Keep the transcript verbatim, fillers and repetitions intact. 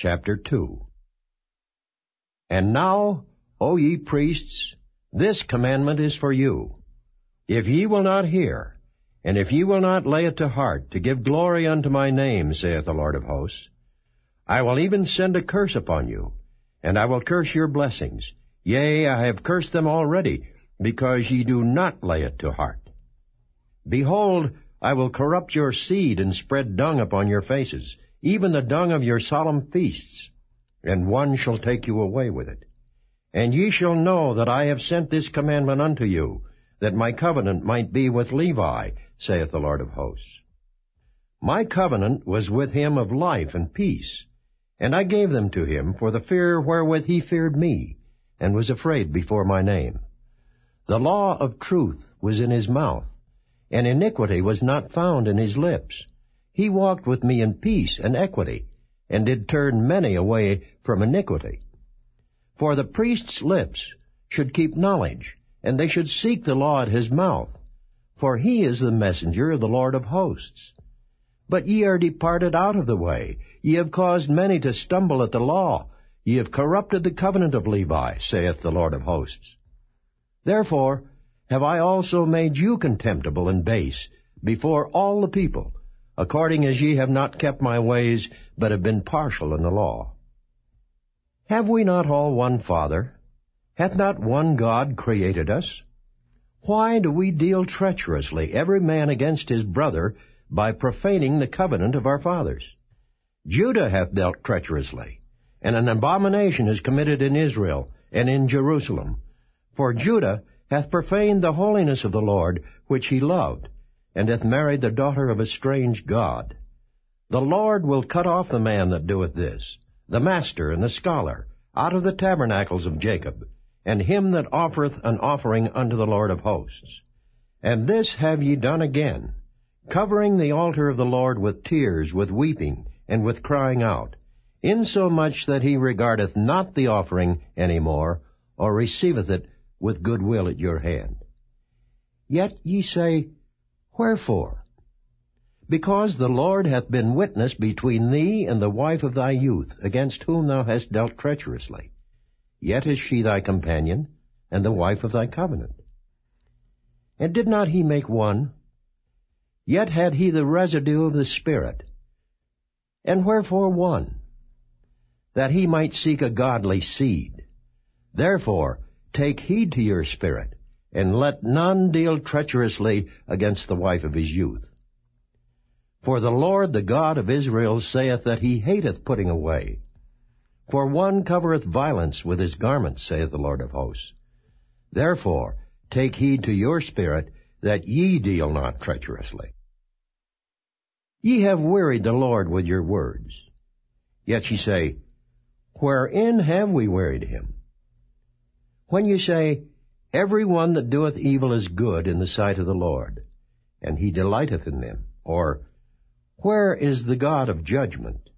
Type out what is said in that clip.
chapter two. And now, O ye priests, this commandment is for you. If ye will not hear, and if ye will not lay it to heart, to give glory unto my name, saith the Lord of hosts, I will even send a curse upon you, and I will curse your blessings. Yea, I have cursed them already, because ye do not lay it to heart. Behold, I will corrupt your seed, and spread dung upon your faces, even the dung of your solemn feasts, and one shall take you away with it. And ye shall know that I have sent this commandment unto you, that my covenant might be with Levi, saith the Lord of hosts. My covenant was with him of life and peace, and I gave them to him for the fear wherewith he feared me, and was afraid before my name. The law of truth was in his mouth, and iniquity was not found in his lips. He walked with me in peace and equity, and did turn many away from iniquity. For the priest's lips should keep knowledge, and they should seek the law at his mouth, for he is the messenger of the Lord of hosts. But ye are departed out of the way. Ye have caused many to stumble at the law. Ye have corrupted the covenant of Levi, saith the Lord of hosts. Therefore have I also made you contemptible and base before all the people, according as ye have not kept my ways, but have been partial in the law. Have we not all one Father? Hath not one God created us? Why do we deal treacherously, every man against his brother, by profaning the covenant of our fathers? Judah hath dealt treacherously, and an abomination is committed in Israel and in Jerusalem. For Judah hath profaned the holiness of the Lord, which he loved, and hath married the daughter of a strange god. The Lord will cut off the man that doeth this, the master and the scholar, out of the tabernacles of Jacob, and him that offereth an offering unto the Lord of hosts. And this have ye done again, covering the altar of the Lord with tears, with weeping, and with crying out, insomuch that he regardeth not the offering any more, or receiveth it with good will at your hand. Yet ye say, Wherefore? Because the Lord hath been witness between thee and the wife of thy youth, against whom thou hast dealt treacherously. Yet is she thy companion, and the wife of thy covenant. And did not he make one? Yet had he the residue of the Spirit. And wherefore one? That he might seek a godly seed. Therefore take heed to your spirit, and let none deal treacherously against the wife of his youth. For the Lord, the God of Israel, saith that he hateth putting away. For one covereth violence with his garments, saith the Lord of hosts. Therefore take heed to your spirit, that ye deal not treacherously. Ye have wearied the Lord with your words. Yet ye say, Wherein have we wearied him? When ye say, Every one that doeth evil is good in the sight of the Lord, and he delighteth in them. Or, Where is the God of judgment?